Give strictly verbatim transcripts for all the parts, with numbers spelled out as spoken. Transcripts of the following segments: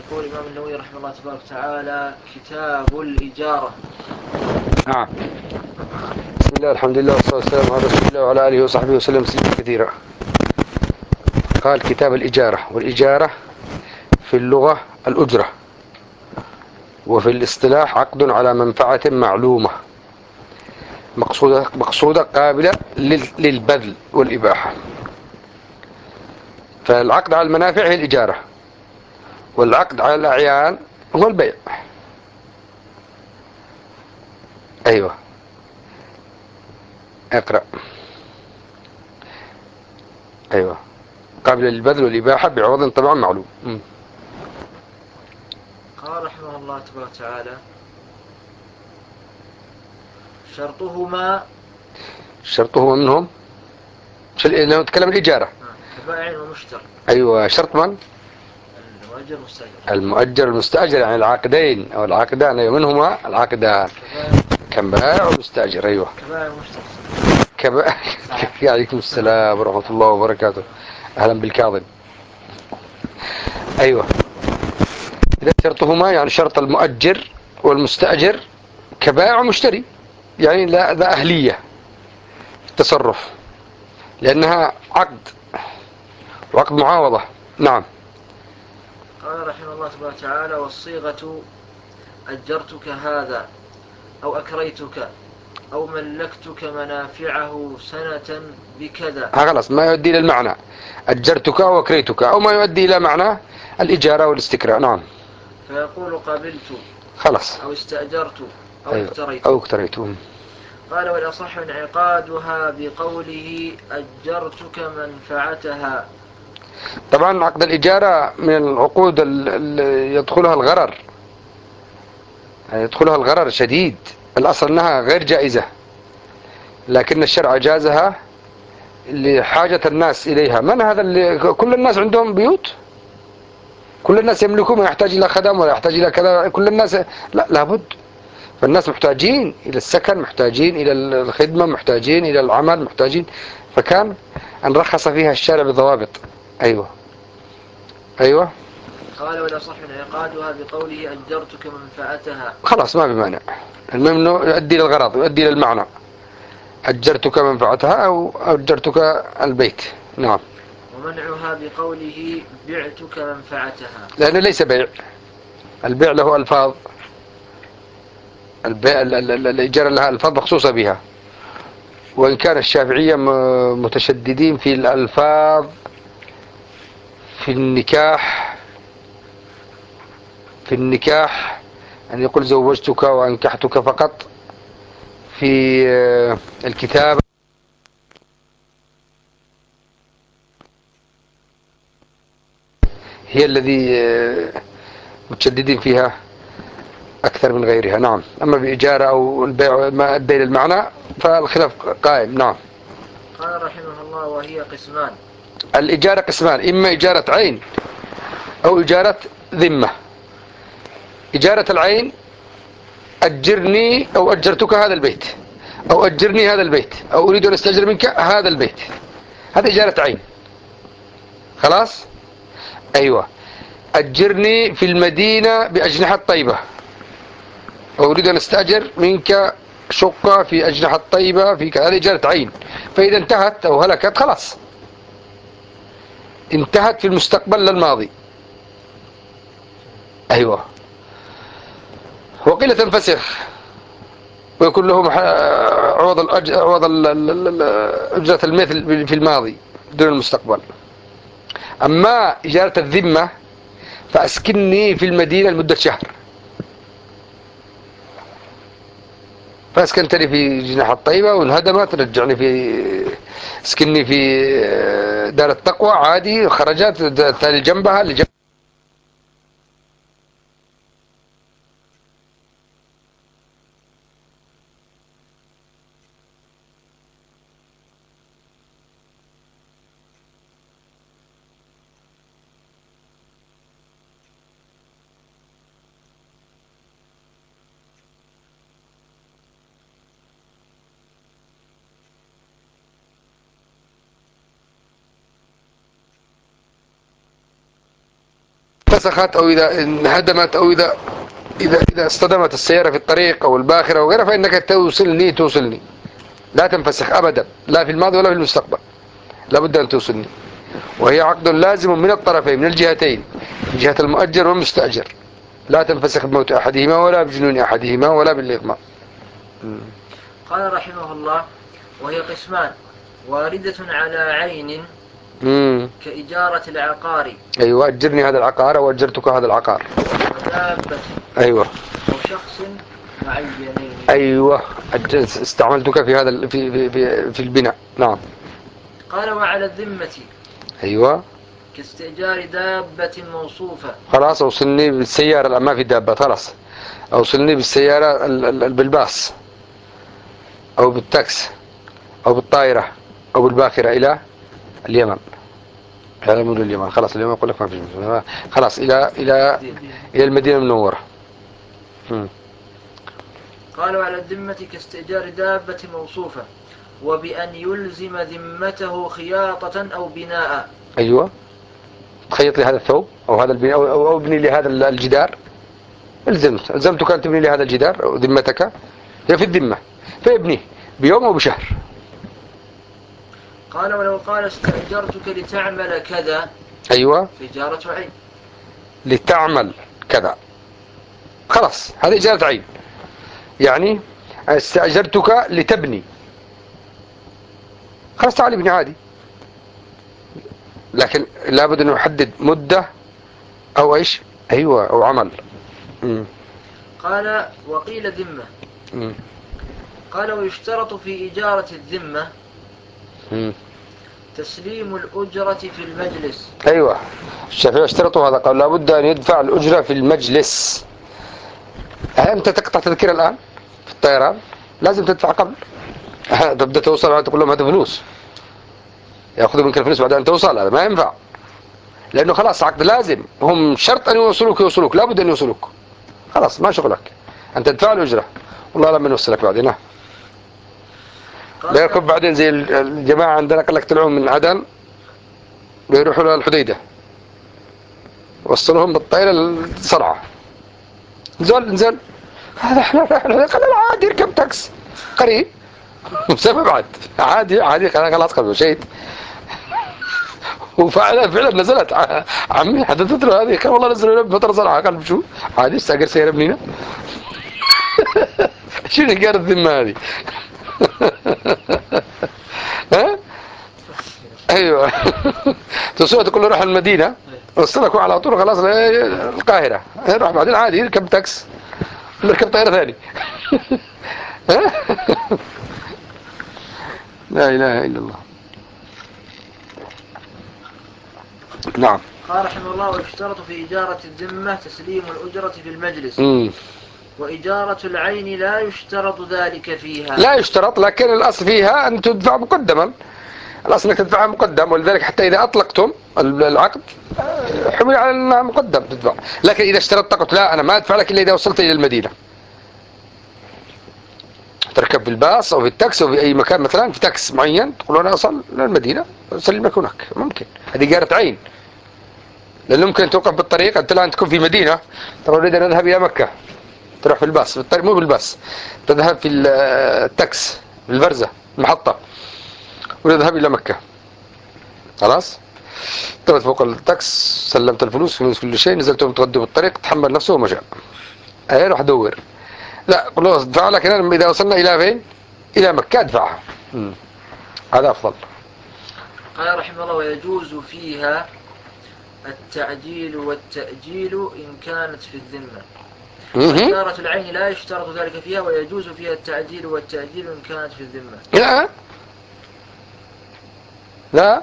يقول الإمام النووي رحمه الله تبارك وتعالى: كتاب الإجارة. نعم. بسم الله، الحمد لله، والصلاة والسلام على رسول الله وعلى آله وصحبه وسلم تسليما كثيرا. قال: كتاب الإجارة. والإجارة في اللغة الأجرة، وفي الاصطلاح عقد على منفعة معلومة مقصودة, مقصودة قابلة للبذل والإباحة. فالعقد على المنافع هي الإجارة، والعقد على الأعيان هو البيع. أيوة، اقرأ. أيوة، قابلة للبذل والإباحة بعوض طبعا معلوم. م. قال رحمه الله تبارك وتعالى: شرطهما شرطهما منهم لو نتكلم الإجارة كبائع ومشتر. أيوة، شرط من؟ المؤجر والمستأجر. المؤجر والمستأجر، يعني العاقدين أو العاقدان. أيوة، منهما العاقدان كبائع ومستأجر. أيوة، كبائع ومشتر. كبائع. عليكم السلام ورحمة الله وبركاته. أهلا بالكاظم. أيوة، إذا شرطهما يعني شرط المؤجر والمستأجر كبائع ومشتري، يعني لا ذا أهلية التصرف، لأنها عقد وعقد معاوضة. نعم. قال رحمه الله تبارك وتعالى: والصيغة أجرتك هذا أو أكريتك أو ملكتك منافعه سنة بكذا. ها خلاص، ما يؤدي إلى المعنى أجرتك أو أكريتك، أو ما يؤدي إلى معنى الإجارة والاستكراء. نعم. فيقول: قبلت خلاص. أو استأجرت أو أيوة. اكتريت. أو اكتريت. قال: والأصح انعقادها بقوله أجرتك منفعتها. طبعا عقد الإجارة من العقود اللي يدخلها الغرر، يعني يدخلها الغرر شديد. الأصل أنها غير جائزة، لكن الشرع جازها لحاجة الناس إليها. من هذا اللي كل الناس عندهم بيوت؟ كل الناس يملكون، ما يحتاج إلى خدم ولا يحتاج إلى كذا. كل الناس لا، لابد. فالناس محتاجين إلى السكن، محتاجين إلى الخدمة، محتاجين إلى العمل، محتاجين. فكان أن رخص فيها الشارع بضوابط. أيوة. أيوة. قال: والأصح انعقادها بقوله أجرتك منفعتها. خلاص، ما بمانع. المهم أنه يؤدي للغرض، يؤدي للمعنى. أجرتك منفعتها أو أجرتك البيت. نعم. ومنعها بقوله بعتك منفعتها. لأنه ليس بيع. البيع له ألفاظ، البيع الإجارة لها ألفاظ مخصوصة بها، وإن كان الشافعية متشددين في الألفاظ في النكاح. في النكاح أن يقول زوجتك وأنكحتك فقط. في الكتاب هي الذي متشددين فيها أكثر من غيرها. نعم. أما بإجارة أو البيع ما أدى إلى المعنى فالخلاف قائم. نعم. قال رحمه الله: وهي قسمان. الإجارة قسمان: إما إجارة عين أو إجارة ذمة. إجارة العين: أجرني أو أجرتك هذا البيت، أو أجرني هذا البيت، أو أريد أن أستأجر منك هذا البيت. هذا إجارة عين. خلاص. أيوة. أجرني في المدينة بأجنحة طيبة، أو أريد أن أستأجر منك شقة في أجنحة طيبة في كذا. هذه إجارة عين. فإذا انتهت أو هلكت خلاص، انتهت في المستقبل للماضي. أيوة. وقيل تنفسخ ويكون لهم عوض الأج... عوض أجرة المثل في الماضي دون المستقبل. أما إجارة الذمة فأسكنني في المدينة لمدة شهر، فأسكنتني في جناح الطيبة وانهدمت، رجعني في اسكنني في دار التقوى عادي، خرجت الثاني جنبها اللي جنب انفسخت أو إذا انهدمت أو إذا إذا إذا اصطدمت السيارة في الطريق أو الباخرة وغيرها، فإنك توصلني توصلني، لا تنفسخ أبدا، لا في الماضي ولا في المستقبل، لابد أن توصلني. وهي عقد لازم من الطرفين، من الجهتين، من جهة المؤجر والمستأجر، لا تنفسخ بموت أحدهما ولا بجنون أحدهما ولا بالإغماء. قال رحمه الله: وهي قسمان: واردة على عين مم. كإجارة العقار. أيوة، أجرني هذا العقار أو أجرتك هذا العقار. ودابة. أيوة. أو شخص معينين. أيوة، استعملتك في هذا في في في, في البناء. نعم. قال: وعلى الذمة. أيوة. كاستئجار دابة موصوفة. خلاص، أوصلني بالسيارة، ما في دابة، خلاص أوصلني بالسيارة بالباص أو بالتاكس أو بالطائرة أو بالباخرة إلى اليمن. هذا من اليمن، خلاص اليمن أقول لك ما في، خلاص إلى إلى إلى المدينة المنورة. قال: وعلى الذمة كاستئجار دابة موصوفة، وبأن يلزم ذمته خياطة أو بناء. أيوة، تخيط لي هذا الثوب أو هذا البناء أو, أو ابني لي هذا الجدار. الزمت الزمتك أن تبني لي هذا الجدار أو ذمتك هي في الذمة، فابني بيوم أو بشهر. قال: ولو قال: استأجرتك لتعمل كذا. أيوة، إجارة عين. لتعمل كذا، خلاص هذه إجارة عين، يعني استأجرتك لتبني، خلاص تعال ابني عادي، لكن لابد أن يحدد مدة أو إيش. أيوة، أو عمل. مم. قال: وقيل ذمة. مم. قال: ويشترط في إجارة الذمة مم. تسليم الأجرة في المجلس. أيوة، الشافعي اشترطوا هذا، قال لابد أن يدفع الأجرة في المجلس. أنت تقطع تذكرة الآن في الطيران، لازم تدفع قبل، تبدأ توصل تقول لهم هذا فلوس، يأخذوا منك الفلوس بعد أن توصل، هذا ما ينفع، لأنه خلاص عقد لازم، هم شرط أن يوصلوك يوصلوك لابد أن يوصلوك، خلاص ما شغلك، أنت تدفع الأجرة، والله لما نوصلك بعدين. لا يكون بعدين زي الجماعة عندنا قال لك طلعوا من عدن بيروحوا للحديدة، وصلوهم بالطائرة لصنعاء، نزل نزل هذا احنا احنا قال عادي يركب تاكس قريب بسبب عاد عادي عادي خلاص قبل شيء. وفعلا فعلا نزلت عمي حدثت له هذه، قال والله نزلوا لي بمطر صنعاء، قال شو عادي استاجر سيارة بنينا. شنو قال الذمة هذه؟ ها؟ ايوه. تسوى تقول له روح المدينة وصلكوا على طول خلاص القاهرة، يروح بعدين عادي يركب تاكس يركب طائرة ثاني. لا إله إلا الله. نعم. قال رحمه الله: ويشترط في إجارة الذمة تسليم الأجرة في المجلس. مم. وإجارة العين لا يشترط ذلك فيها. لا يشترط، لكن الأصل فيها أن تدفع مقدما، الأصل أنك تدفعها مقدم، ولذلك حتى إذا أطلقتم العقد حمل على أنها مقدم تدفع، لكن إذا اشترطت قلت لا أنا ما أدفع لك إلا إذا وصلت إلى المدينة، تركب في الباص أو في التاكس أو في أي مكان، مثلا في تاكس معين تقول أنا أصل للمدينة أسلمك هناك، ممكن، هذه إجارة عين، لأنه ممكن توقف بالطريق، أنت الآن تكون في مدينة ترى أريد أن أذهب إلى مكة، تروح في الباص بالطريق، مو بالباص، تذهب في التاكس في الفرزة المحطة ونذهب إلى مكة، خلاص طلعت فوق التاكس سلمت الفلوس فلوس كل شيء، نزلتهم تغدوا بالطريق، تحمل نفسه ومشى، أي روح دور، لا خلاص ادفع، لكن إذا وصلنا إلى فين؟ إلى مكة ادفعها، هذا أفضل. قال رحمه الله: ويجوز فيها التعجيل والتأجيل إن كانت في الذمة. وإجارة العين لا يشترط ذلك فيها، ويجوز فيها التعجيل والتأجيل إن كانت في الذمة. لا لا،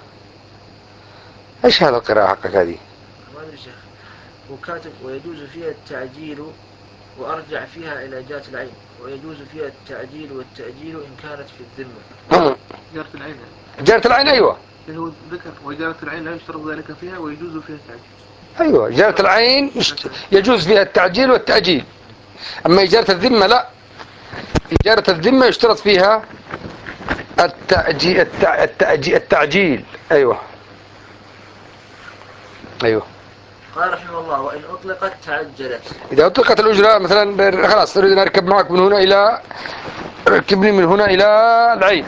ايش هذا القراءة حقك هذه؟ ما أدري شيخ، وكاتب ويجوز فيها التعجيل، وأرجع فيها إلى إجارة العين، ويجوز فيها التعجيل والتأجيل إن كانت في الذمة. إجارة العين. إجارة العين أيوة. هو ذكر وإجارة العين لا يشترط ذلك فيها ويجوز فيها التعجيل. أيوة، إجارة العين يجوز فيها التعجيل والتأجيل، أما إجارة الذمة لا، إجارة الذمة يشترط فيها التأجيل التأجيل, التعجيل. أيوة أيوة. قال رحمه الله وإن أطلقت تعجلت. إذا أطلقت الأجرة مثلا خلاص أريد أن أركب معك من هنا إلى ركبني من هنا إلى العين،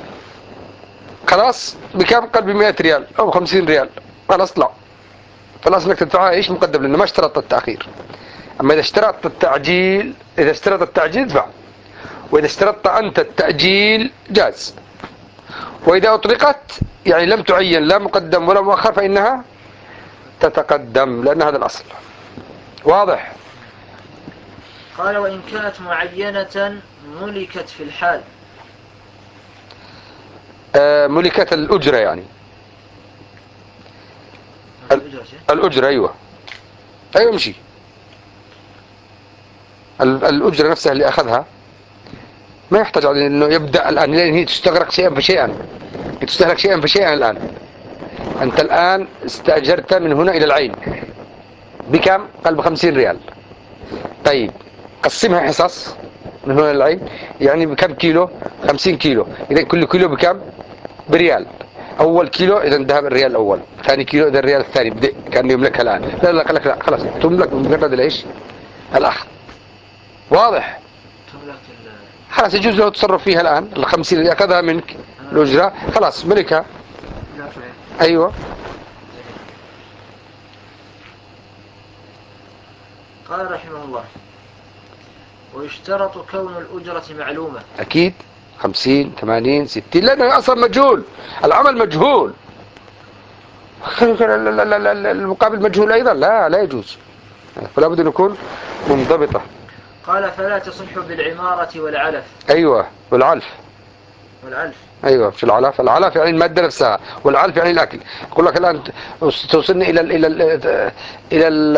خلاص بكم؟ قال بمئة ريال أو خمسين ريال، خلاص اطلع، خلاص انك تدفعها ايش مقدم لانه ما اشترطت التأخير. اما اذا اشترطت التعجيل، اذا اشترط التعجيل ادفع، واذا اشترطت انت التأجيل جاز. واذا اطلقت يعني لم تعين لا مقدم ولا مؤخر فانها تتقدم لان هذا الاصل. واضح؟ قال وإن كانت معينة ملكت في الحال. آه ملكت الأجرة يعني الأجرة شيء؟ الأجرة أيوة أيوة مشي الأجرة نفسها اللي أخذها ما يحتاج على أنه يبدأ الآن لأن هي تستغرق شيئا فشيئا، تستهلك شيئا فشيئا. الآن أنت الآن استأجرت من هنا إلى العين بكم؟ قال بخمسين ريال. طيب قسمها حصص من هنا إلى العين يعني بكم كيلو؟ خمسين كيلو. إذا كل كيلو بكم؟ بريال. أول كيلو إذا ذهب الريال الأول، ثاني كيلو إذا الريال الثاني بدأ كان يملكها الآن. لا لا قال لك لا خلاص تملك بمجرد الإيش؟ الأخذ. واضح؟ تملك ال خلاص يجوز له تصرف فيها الآن. الخمسين اللي أخذها منك الأجرة خلاص ملكها. أيوة. قال رحمه الله ويشترط كون الأجرة معلومة. أكيد خمسين ثمانين ستين لأنه أصلا مجهول، العمل مجهول، المقابل مجهول أيضا لا لا يجوز، فلا بد أن يكون منضبطة. قال فلا تصح بالعمارة والعلف. أيوة والعلف. والعلف أيوة في العلف، العلف يعني المادة نفسها والعلف يعني الأكل. يقول لك الآن توصلني إلى ال إلى ال إلى ال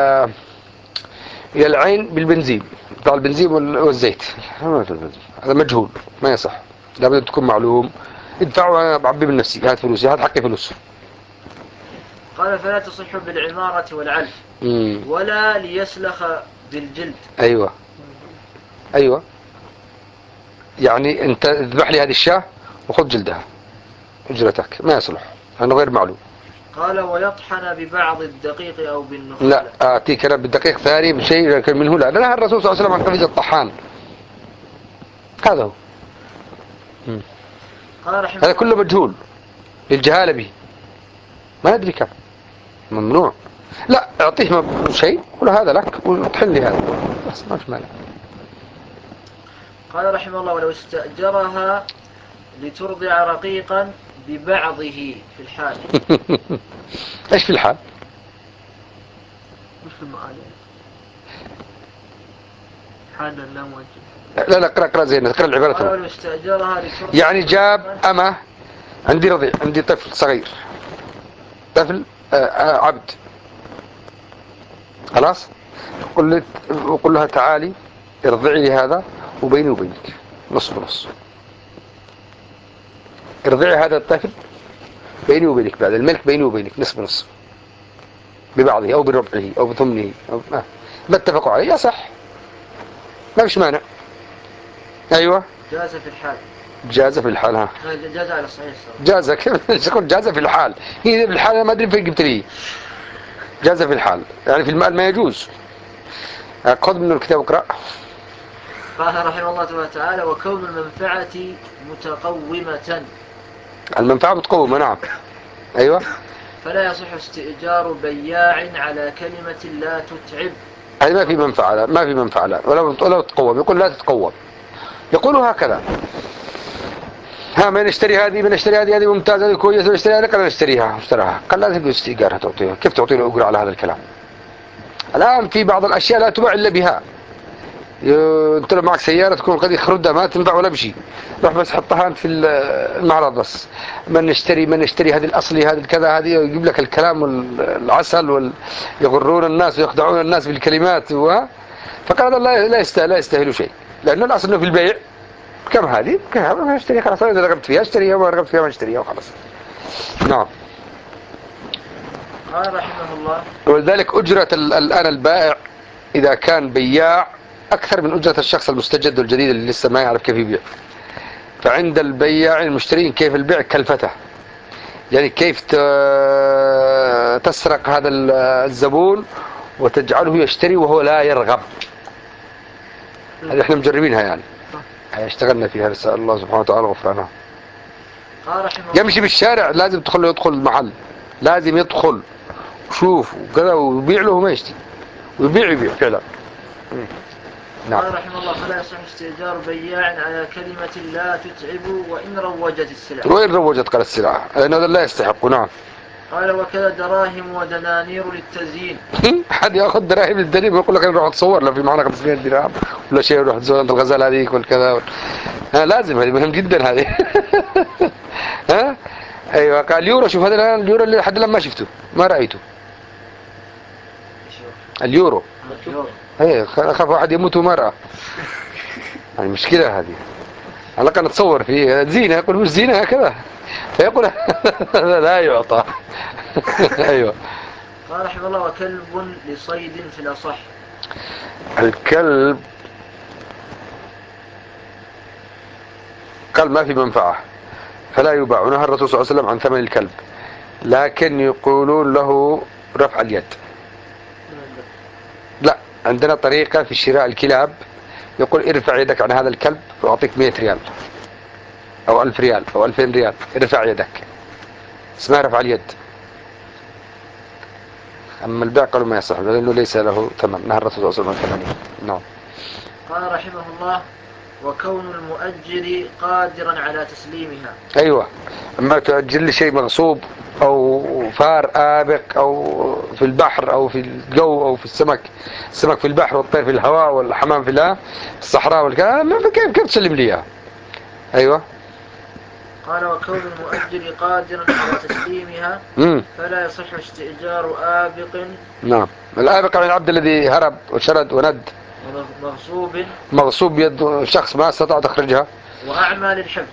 إلى العين بالبنزين، بتاع البنزين والزيت، هذا مجهول ما يصح، لابد أن تكون معلوم. ادفع وأنا بعبي من نفسي، هات فلوسي، هات حقي فلوس. قال فلا تصح بالعمارة والعلف مم. ولا ليسلخ بالجلد. أيوة أيوة يعني أنت اذبح لي هذه الشاة وخذ جلدها أجرتك، ما يصلح لأنه غير معلوم. قال ويطحن ببعض الدقيق أو بالنخالة. لا أعطيك أنا بالدقيق ثاني بشيء لكن منه لا، لأن الرسول صلى الله عليه وسلم عن قفيز الطحان، هذا هو. مم. قال رحمه هذا كله مجهول للجهالة به، ما ندري كم ممنوع. لا اعطيه شيء ولا هذا لك وطحن لي هذا بس ما في مانع. قال رحمه الله ولو استأجرها لترضع رقيقا ببعضه في الحال. ايش في الحال؟ مش في المعالي حالا لا موجه. لا لا اقرأ اقرأ زين، اقرأ العبارة قال تمام. ولو استأجرها لترضع يعني جاب أمه، عندي رضيع، عندي طفل صغير، طفل آه آه عبد، خلاص قل وقل لها تعالي ارضعي لي هذا وبيني وبينك نص بنص، ارضعي هذا الطفل بيني وبينك بعد الملك بيني وبينك نصف بنص ببعضه او بربعه او بثمنه او ما, ما اتفقوا عليه صح، ما فيش مانع. ايوه جاز في الحال. جاز في الحال. ها جاز على الصحيح. جاز كيف تقول جاز في الحال؟ هي في الحال ما ادري فين جبت لي جاز في الحال، يعني في المال ما يجوز. خذ من الكتاب اقرأ. قال رحمه الله تبارك وتعالى وكون المنفعة متقومة. المنفعة متقومة نعم. ايوه فلا يصح استئجار بياع على كلمة لا تتعب. هذه ما في منفعة لا. ما في منفعة لا. ولو ولو تتقوم يقول لا تتقوم، يقول هكذا ها ما نشتري هذه، ما نشتري هذه، هذه ممتازة هذه كويسة، نشتري هذه، قال نشتريها اشتراها، قال لا تجوز استئجارها تعطيها، كيف تعطي له أجرة على هذا الكلام؟ الآن في بعض الأشياء لا تباع إلا بها. انت لو معك سيارة تكون قد يخردها ما تنفع ولا بشيء، روح بس حطها انت في المعرض بس، من نشتري من نشتري هذه الأصلي هذه الكذا هذه، يجيب لك الكلام والعسل ويغرون الناس ويخدعون الناس بالكلمات و... فقال هذا لا لا يستاهل لا يستاهل شيء، لأن الأصل إنه في البيع كم هذه كم ما اشتري خلاص، إذا رغبت فيها اشتريها وما رغبت فيها ما اشتريها وخلاص. نعم. قال رحمه الله ولذلك أجرة الآن البائع إذا كان بياع أكثر من أجرة الشخص المستجد والجديد اللي لسه ما يعرف كيف يبيع. فعند البياع المشترين كيف البيع كلفته، يعني كيف تسرق هذا الزبون وتجعله يشتري وهو لا يرغب. هذه احنا مجربينها يعني، اشتغلنا فيها، نسأل الله سبحانه وتعالى غفرانه. قال رحمه الله يمشي بالشارع لازم تدخل له، يدخل المحل لازم يدخل وشوف وكذا ويبيع له وما يشتري، ويبيع يبيع فعلا. نعم. قال رحمه الله فلا يصح استئجار بياع على كلمة لا تتعب وإن روجت السلعة. وإن روجت قال السلعة، لأن هذا لا يستحق. نعم. قال وكذا دراهم ودنانير للتزيين. حد ياخذ دراهم للدنيا ويقول لك انا اروح اتصور لو في معنا خمسمائة درهم ولا شيء، يروح تزور عند الغزاله هذيك والكذا. ها لازم، هذه مهم جدا هذه. ها ايوه. قال اليورو، شوف هذا اليورو اللي لحد الان ما شفته ما رايته. اليورو ايه، اخاف واحد يموت وما رأى. يعني مشكله هذه. على الاقل نتصور فيه زينه، يقول مش زينه هكذا فيقول لا يعطى. ايوه. قال رحمه الله وكلب لصيد في الأصح. الكلب قال ما في منفعة فلا يباع، نهى الرسول صلى الله عليه وسلم عن ثمن الكلب، لكن يقولون له رفع اليد. لا، عندنا طريقة في شراء الكلاب، يقول ارفع يدك عن هذا الكلب وأعطيك مئة ريال أو ألف ريال أو ألفين ريال، ارفع يدك، اسمها رفع اليد. أما البيع قالوا ما يصح لأنه ليس له ثمن، نهى الرسول صلى الله عليه وسلم عن ثمنه. نعم. قال رحمه الله وكون المؤجر قادرا على تسليمها. أيوة، أما تؤجر لي شيء مغصوب أو فار آبق أو في البحر أو في الجو أو في السمك، السمك في البحر والطير في الهواء والحمام في الصحراء والكلام، كيف كيف تسلم لي إياه؟ أيوة. قال وكون المؤجر قادرا على تسليمها فلا يصح استئجار آبق. نعم. الآبق عن العبد الذي هرب وشرد وند. مغصوب مغصوب بيد شخص ما استطاع تخرجها. وأعمى للحفظ.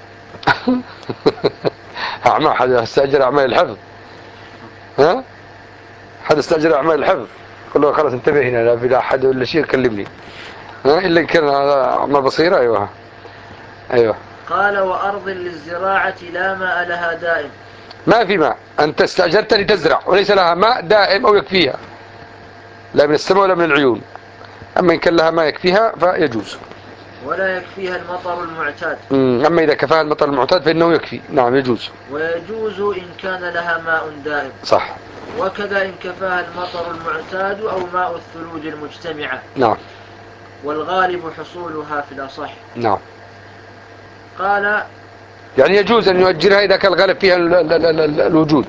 أعمى، حد استأجر أعمال الحفظ. ها؟ حد استأجر أعمال الحفظ قل له خلاص انتبه هنا، لا في أحد ولا شيء كلمني. ها إلا كان أعمى بصيرة. أيوة. أيوة. قال وأرض للزراعة لا ماء لها دائم. ما في ماء، أنت استأجرت لتزرع وليس لها ماء دائم أو يكفيها، لا من السماء ولا من العيون. أما إن كان لها ما يكفيها فيجوز. ولا يكفيها المطر المعتاد. أما إذا كفاها المطر المعتاد فإنه يكفي. نعم يجوز. ويجوز إن كان لها ماء دائم. صح. وكذا إن كفاها المطر المعتاد أو ماء الثلوج المجتمعة. نعم. والغالب حصولها في الأصح. نعم. قال يعني يجوز أن يؤجرها إذا كان الغالب فيها ال ال ال ال الوجود.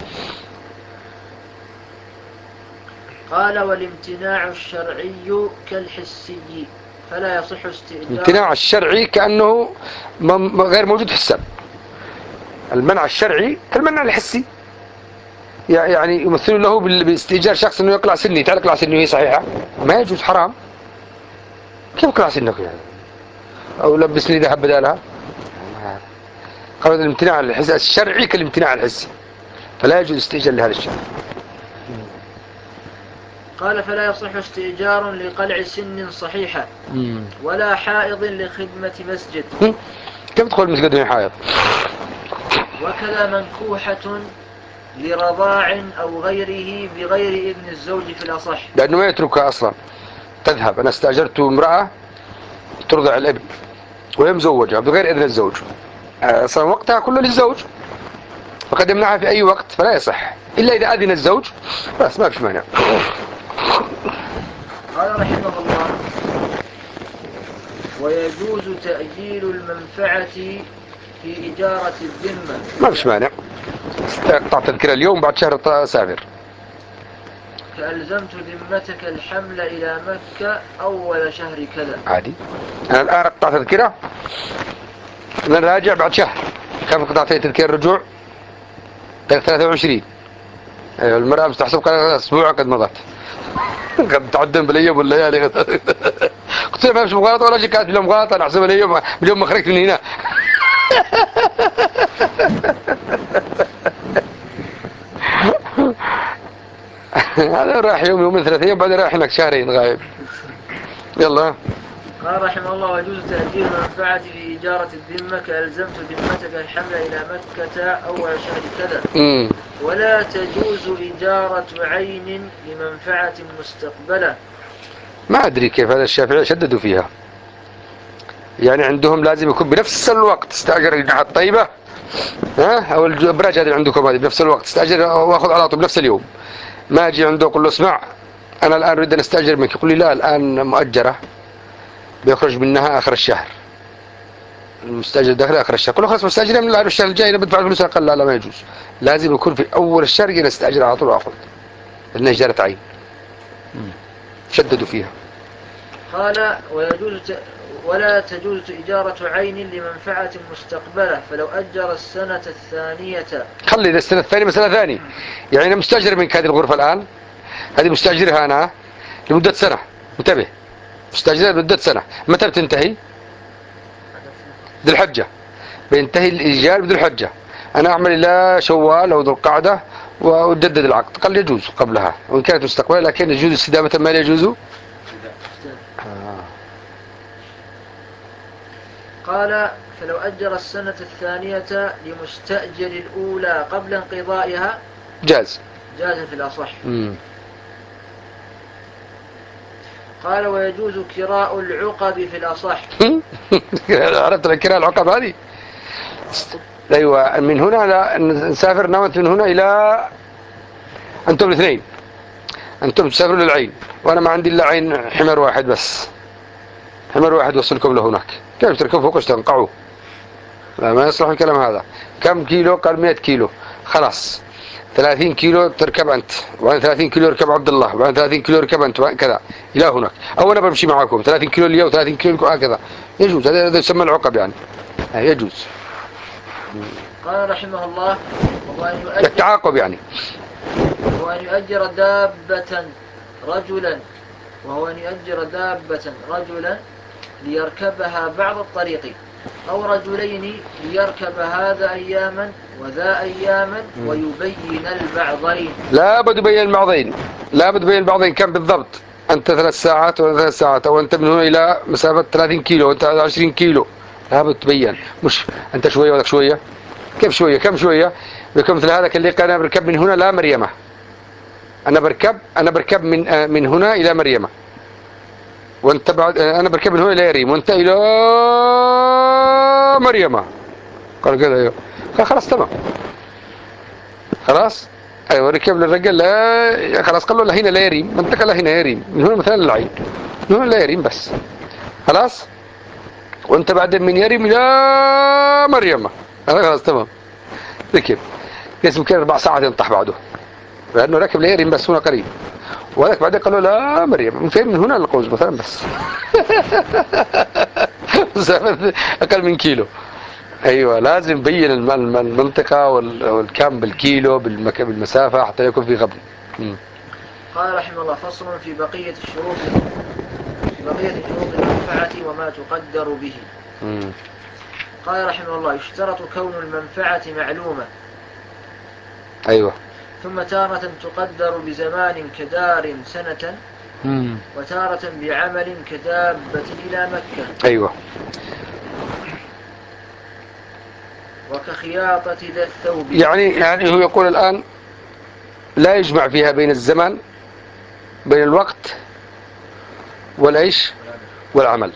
قال والامتناع الشرعي كالحسي فلا يصح استئجار. الامتناع الشرعي كأنه غير موجود حسا. المنع الشرعي كالمنع الحسي، يعني يمثل له باستئجار شخص انه يقلع سني، تعال اقلع سني وهي صحيحة ما يجوز، حرام. كيف اقلع سنك يعني؟ او لبسني ذهب بدالها. قال الامتناع الشرعي كالامتناع الحسي، فلا يجوز استئجار لهذا الشيء. قال فلا يصح استئجار لقلع سن صحيحة مم. ولا حائض لخدمة مسجد. مم. كيف تدخل المسجد وهي حائض؟ وكذا منكوحة لرضاع أو غيره بغير إذن الزوج في الأصح، لأنه ما يتركها أصلا، تذهب. أنا استأجرت امرأة ترضع الابن وهي مزوجة بغير إذن الزوج، أصلا وقتها كله للزوج، فقد يمنعها في أي وقت فلا يصح إلا إذا أذن الزوج، بس ما في مانع. قال رحمه الله ويجوز تأجيل المنفعة في إجارة الذمة. ما فيش مانع، اقطع تذكرة اليوم بعد شهر سافر. كألزمت ذمتك الحمل إلى مكة أول شهر كذا. عادي. أنا الآن اقطع تذكرة، أنا راجع بعد شهر، كم قطعت تذكرة الرجوع؟ ثلاثة وعشرين. أيوة. المرأة مستحسب قال أسبوع قد مضت، قد تعدم بالأيام والليالي. قلت له ما فيش مغالطة ولا شيء، كانت باليوم مغالطة، أنا أحسبها اليوم باليوم ما خرجت من هنا. هذا راح يوم يومين ثلاثة أيام، بعدين راح هناك شهرين غايب. يلا. قال رحمه الله: ويجوز تأجيل المنفعة في إجارة الذمة كألزمت ذمتك الحمل إلى مكة أول شهر كذا. مم. ولا تجوز إجارة عين لمنفعة مستقبلة. ما أدري كيف هذا الشافعية شددوا فيها، يعني عندهم لازم يكون بنفس الوقت استأجر القاعة الطيبة، ها، أو الأبراج هذه عندكم هذه بنفس الوقت استأجر وأخذ على طول بنفس اليوم. ما أجي عنده أقول له اسمع أنا الآن أريد أن أستأجر منك، يقول لي لا الآن مؤجرة بيخرج منها آخر الشهر، المستأجر داخل آخر الشهر، كله خلاص مستأجر من الشهر الجاي بدفع الفلوس أقل. لا لا ما يجوز، لازم يكون في أول الشهر أنا أستأجر على طول وأخذ، لأنها إجارة عين. شددوا فيها. قال: ويجوز ت... ولا تجوز إجارة عين لمنفعة مستقبلة، فلو أجر السنة الثانية. خلي إذا السنة الثانية مسألة ثانية، يعني أنا مستأجر منك هذه الغرفة الآن، هذه مستأجرها أنا لمدة سنة، انتبه، مستأجرها لمدة سنة، متى بتنتهي؟ ذي الحجة، بينتهي الإيجار بذي الحجة، أنا أعمل إلى شوال أو ذو القعدة وأجدد العقد، قال يجوز قبلها وإن كانت مستقبلة، لكن يجوز استدامة ما لا يجوز. آه. قال: فلو أجر السنة الثانية لمستأجر الأولى قبل انقضائها جاز جاز في الأصح. مم. قال: ويجوز كراء العقب في الأصح. عرفت الكراء العقب هذه؟ أيوة، من هنا لا نسافر نوت من هنا إلى أنتم الاثنين، أنتم تسافروا للعين وأنا ما عندي إلا عين حمر واحد بس، حمر واحد وصلكم لهناك، كيف تركبوا فوق تنقعوا؟ لا ما يصلح الكلام هذا. كم كيلو؟ قال مئة كيلو، خلاص ثلاثين كيلو تركب أنت، وبعدين ثلاثين كيلو يركب عبد الله، وبعدين ثلاثين كيلو يركب أنت، كذا إلى هناك، أو أنا بمشي معكم ثلاثين كيلو اليوم وثلاثين كيلو هكذا، يجوز، هذا يسمى العقب يعني، يجوز. قال رحمه الله: وهو أن يؤجر, التعاقب يعني وهو أن يؤجر دابة رجلا وهو أن يؤجر دابة رجلا ليركبها بعض الطريق، أو رجلين ليركب هذا أياما وذا أياما ويبين البعضين. لا بد يبين البعضين، لا بد يبين البعضين كم بالضبط، أنت ثلاث ساعات ولا ثلاث ساعات، أو أنت من هنا إلى مسافة ثلاثين كيلو وأنت عشرين كيلو، لا بد تبين، مش أنت شوية ولا شوية، كيف شوية كم شوية، بكم مثل هذا اللي قال أنا بركب من هنا لا مريمة، أنا بركب أنا بركب من من هنا إلى مريمة، وأنت بعد أنا بركب من هنا إلى يريم وأنت إلى مريمة، قال كذا أيوه، خلاص تمام، خلاص ايوه ركب للرجل، لا خلاص قال له لا هنا لا يريم، منطقه لا هنا يريم، من هنا مثلا للعين، من هنا لا يريم بس، خلاص، وانت بعدين من يريم الى مريم، انا خلاص تمام، ركب اسمه كان اربع ساعات ينطح بعده، لانه ركب لا يريم بس هنا قريب، وهذاك بعدين قال له لا مريم، من فين؟ من هنا للقوس مثلا بس. اقل من كيلو. ايوه لازم يبين المنطقه والكم بالكيلو بالمسافه حتى يكون في غبن. قال رحمه الله: فصل في بقيه الشروط في بقيه شروط المنفعه وما تقدر به. مم. قال رحمه الله: يشترط كون المنفعه معلومه، ايوه، ثم تارة تقدر بزمان كدار سنة، مم. وتارة بعمل كدابة إلى مكة. ايوه، وكخياطة ذا الثوب. يعني يعني هو يقول الآن لا يجمع فيها بين الزمان، بين الوقت والعيش والعمل،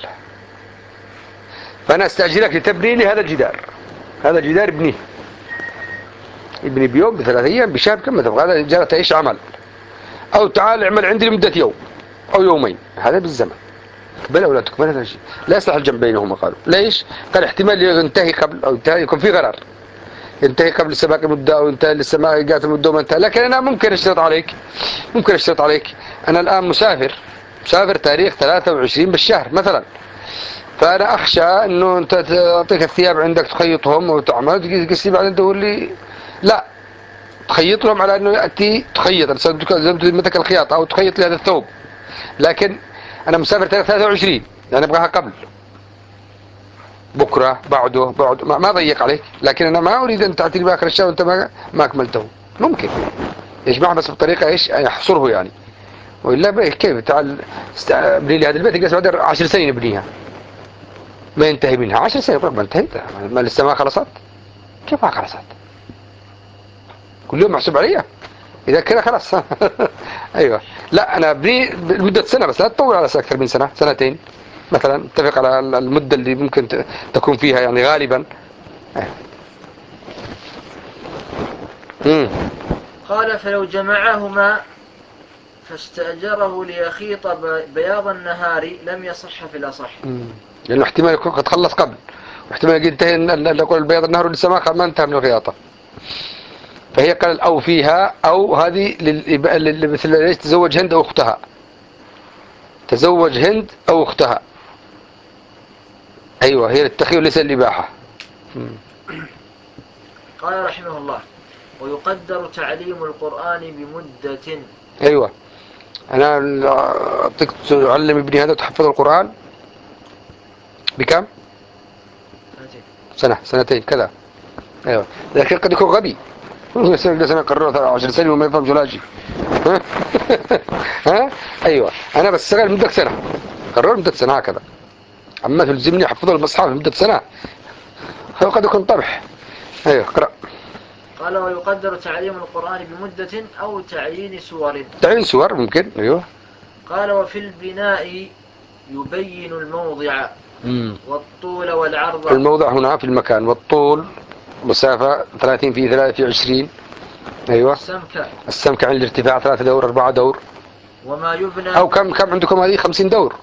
فأنا أستأجرك لتبني لي هذا الجدار، هذا الجدار ابنيه، ابني بيوم بثلاث أيام بشهر كم تبغى، هذا إجارة عيش عمل، أو تعال اعمل عندي لمدة يوم أو يومين، هذا بالزمن، تقبل ولا تقبل هذا الشيء، لا يصلح الجمع بينهما. قالوا ليش؟ قال احتمال ينتهي قبل أو ينتهي يكون في غرر، ينتهي قبل سباق المدة أو ينتهي لسه ما جات المدة وما انتهى، لكن أنا ممكن أشترط عليك، ممكن أشترط عليك، أنا الآن مسافر مسافر تاريخ ثلاثة وعشرين بالشهر مثلا، فأنا أخشى أنه أنت تعطيك الثياب عندك تخيطهم وتعمل تقسي بعدين تقول لي لا، تخيط لهم على أنه يأتي تخيط مثلك الخياطة أو تخيط لي هذا الثوب، لكن أنا مسافر تاريخ ثلاثة وعشرين يعني أبغاها قبل بكرة بعده بعد ما ضيق عليك، لكن أنا ما أريد أن تعطيني بآخر الشهر وأنت ما ما أكملته، ممكن يجمع بس بطريقة إيش يحصره يعني، وإلا بيه كيف تعال است- ابني لي هذا البيت قاس بعد عشر سنين ابنيها ما ينتهي منها عشر سنين طب ما انتهيت ما لسه ما خلصت كيف ما خلصت كل يوم محسوب عليها إذا كده خلاص أيوة لا أنا ابني لمدة سنة بس لا تطول على أكثر من سنة سنتين مثلا اتفق على المدة اللي ممكن ت- تكون فيها يعني غالبا امم قال فلو جمعهما فاستأجره ليخيط ب- بياض النهار لم يصح في الأصح. مم. لأنه احتمال يكون قد خلص قبل واحتمال ينتهي ان ال- يقول البياض النهر لسه ما ما انتهى من الخياطة فهي قال أو فيها أو هذه لل- لل- مثل ليش تزوج هند أو أختها تزوج هند أو أختها أيوة هي للتخيل ليس الإباحة. مم. قال رحمه الله ويقدر تعليم القرآن بمدة. أيوة أنا ال- أعطيك تعلم ابني هذا تحفظ القرآن بكم؟ سنتين. سنة سنتين كذا أيوة لكن قد يكون غبي سنة سنة قرروا عشر سنين وما يفهم جلاجي ها ها أيوة أنا بس شغال مدة سنة قرر مدة سنة هكذا أما تلزمني أحفظ المصحف مدة سنة هو قد يكون طرح. أيوة اقرأ. قال ويقدر تعليم القرآن بمدة أو تعيين سور. تعين سور ممكن. أيوة. قال وفي البناء يبين الموضع مم. والطول والعرض. الموضع هنا في المكان والطول مسافة ثلاثين في ثلاثة في عشرين. أيوة. السمك السمك عن الارتفاع ثلاثة دور أربعة دور وما يبنى. أو كم كم عندكم هذه خمسين دور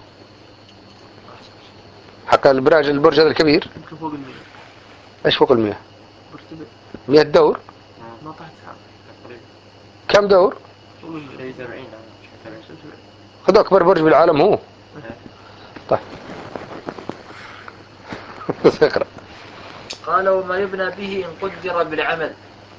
حق البراج البرج هذا الكبير. يمكن فوق المية. إيش فوق المية؟ مرتبة. مئة دور. ما طحت سحاب تقريبا. كم دور؟ فوق المية. سبعين هذا أكبر برج بالعالم هو. طيب اقرأ. قال وما يبنى به إن قدر بالعمل.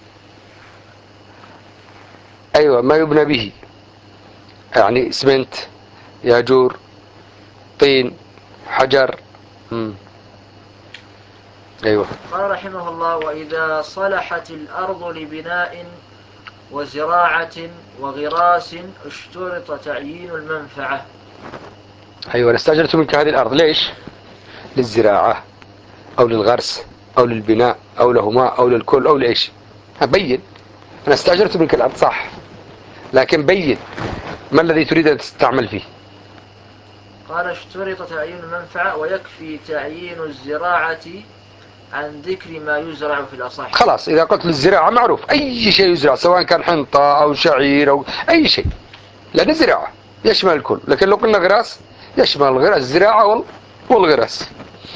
أيوة ما يبنى به يعني اسمنت ياجور طين حجر. مم. أيوة. قال رحمه الله وإذا صلحت الأرض لبناء وزراعة وغراس اشترط تعيين المنفعة. أيوة أنا استأجرت منك هذه الأرض ليش؟ للزراعة أو للغرس أو للبناء أو لهما أو للكل أو لإيش؟ بين أنا استأجرت منك الأرض صح لكن بين ما الذي تريد أن تستعمل فيه. قال اشترط تعيين المنفعة ويكفي تعيين الزراعة عن ذكر ما يزرع في الأصح. خلاص إذا قلت للزراعة معروف أي شيء يزرع سواء كان حنطة أو شعير أو أي شيء لأن زراعة يشمل الكل لكن لو قلنا غراس يشمل الغراس الزراعة وال- والغراس.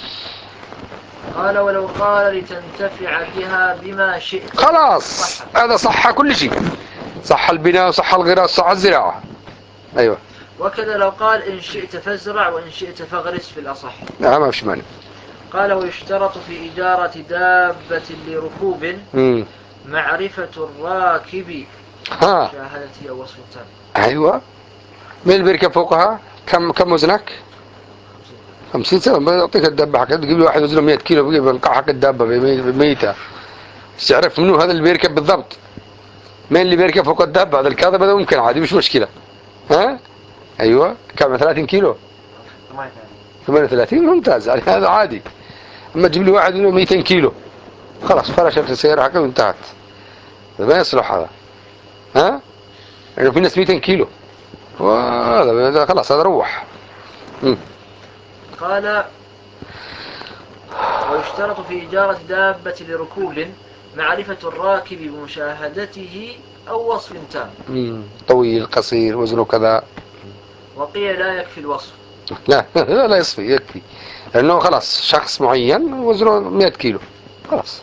قال ولو قال لتنتفع بها بما شئت. خلاص صح. هذا صح كل شيء صح البناء صح الغراس صح الزراعة. أيوة. وكذا لو قال إن شئت فازرع وإن شئت فاغرس في الأصح. لا ما فيش مانع. قال ويشترط في إجارة دابة لركوب مم. معرفة الراكب ها مشاهدته أو وصف تام. أيوة مين اللي بيركب فوقها كم كم وزنك؟ خمسين سنة ما يعطيك الدابة حق تجيب لي واحد وزنه مئة كيلو بيجيب القاع حق الدابة بميتة بس يعرف منو هذا اللي بيركب بالضبط. مين اللي بيركب فوق الدابة هذا الكاذب هذا ممكن عادي مش مشكلة. ها أيوة كم ثلاثين كيلو ثمانية وثلاثين ممتاز يعني هذا عادي. أما تجيب لي واحد وزنه مئتين كيلو خلاص فرشت السيارة حقه وانتهت ما يصلح هذا. ها يعني في ناس مئتين كيلو وهذا خلاص هذا روح. مم. قال ويشترط في إجارة دابة لركوب معرفة الراكب بمشاهدته أو وصف تام. مم. طويل قصير وزنه كذا. وقيل لا يكفي الوصف. لا لا لا يصفي يكفي لأنه خلاص شخص معين وزنه مئة كيلو خلاص.